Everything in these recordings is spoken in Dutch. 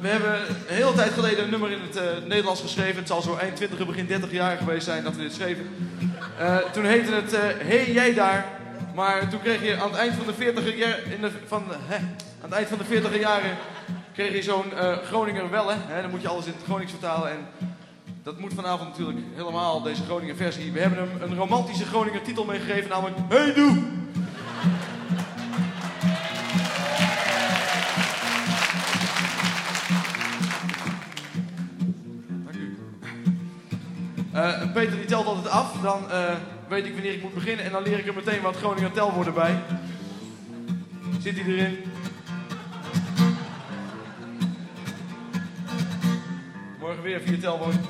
We hebben een hele tijd geleden een nummer in het Nederlands geschreven. Het zal zo eind 20, begin 30 jaar geweest zijn dat we dit schreven. Toen heette het Hey jij daar. Maar toen kreeg je aan het eind van de 40er jaren kreeg je zo'n Groninger Welle. Dan moet je alles in het Gronings vertalen. En dat moet vanavond natuurlijk helemaal, deze Groninger versie. We hebben hem een romantische Groninger titel meegegeven, namelijk Hey doe! Peter die telt altijd af, dan weet ik wanneer ik moet beginnen en dan leer ik er meteen wat Groninger telwoorden bij. Zit hij erin? Morgen weer 4 telwoorden.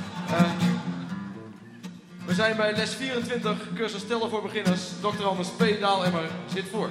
We zijn bij les 24, cursus tellen voor beginners. Dr. Anders P. Daalemmer zit voor.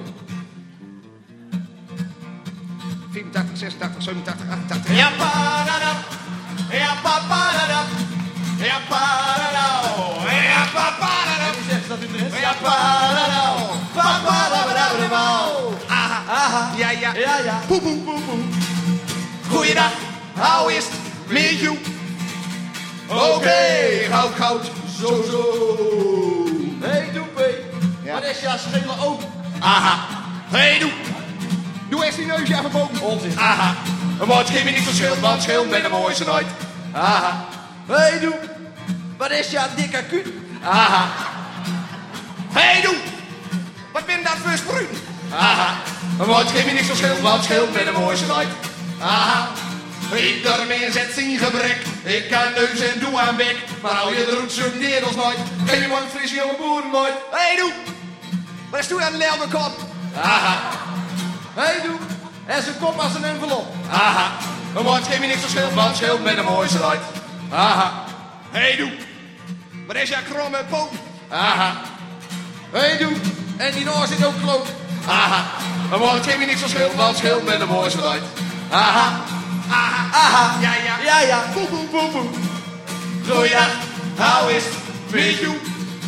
84, 86, 87, 88. Ja, pa-da-da. Ja, pa-pa-da-da. Ja, pa-da-da. Ja, pa-pa-da-da. En u zegt dat u de rest? Ja, pa-da-da. Pa-pa-da-da-da-da. Aha, Aha. ja, ja. Ja, ja. Poe, poe, poe, poe. Goeiedag, how is het met you? Oké, goud, goud, zo, zo. Hey doe P. Ja. Wat is jouw schele ook? Aha, hey doe. Doe eens die neusje even boven. Onzin. Aha, een woord geeft me niet verschil, want schil met de mooiste nooit. Aha, Hey doe. Wat is jouw dikke kuut? aha. Hey doe, wat ben dat voor spruit? Aha, een woord geeft me niet verschil, want schil met de mooiste nooit. Aha, ieder mens zet zijn gebrek. Ik kan neus en doe aan bek, maar hou je de roet zo'n derels nooit. Geef je maar een frisse jonge boeren nooit. Hey, doe. Wat is toen aan de lelmekop? Aha, Hey doe. En zijn kop als een envelop. aha. Een woord geeft me niks verschil, want schil met de mooiste nooit. Aha, hey doe. Wat is jouw kromme poot? Aha, Hey doe. En die oor zit ook kloot. aha. Een woord geeft me niks verschil, want schil met de mooiste nooit. Aha, Aha, Aha. ja, ja. Ja, ja. poe, poe, poe, poe. Goeiedag, how is het met you?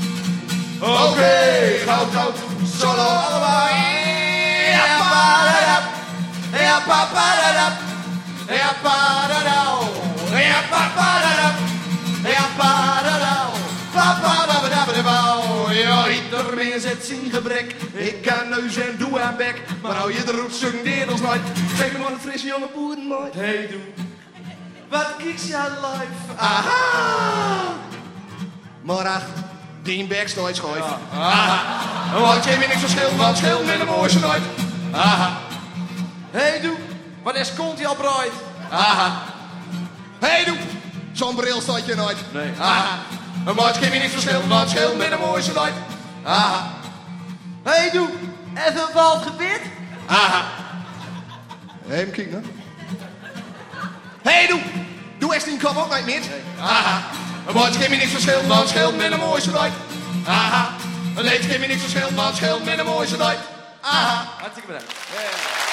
Oké, goud, goud, solo allemaal. Ja, pa-da-da. Ja, pa-pa-da-da. Ja, pa-da-da. Ja, pa-pa-da-da. Ja, pa-da-da. Pa-pa-da-da-da-da. Ja, ieder mens heeft zijn gebrek. Ik kan neus en doe aan bek. Maar hou je de roet zo'n derels nooit. Geef me maar een frisse jonge boeren nooit. Hey doe. Wat kies jij live? Aha! Morag, die backstage schoof. Aha! Want geef me niks verschil, want schil met de mooiste nooit. Aha! Hey doe. Wat is kont al bruid? Aha! Hey, doe. Zo'n bril staat je nooit. Nee. Aha! Want geef me niks verschil, want schil met de mooiste nooit. Aha! Hey doe. Even een waldgebit? Aha! Hé, hem kijk, hè. Hey, doe. Doe eens die kop ook niet meer. Aha! Want geef me niks verschil, want schil met de mooiste nooit. Aha! Nee, geef me niks verschil, want schil met de mooiste nooit. Aha! Hartstikke bedankt.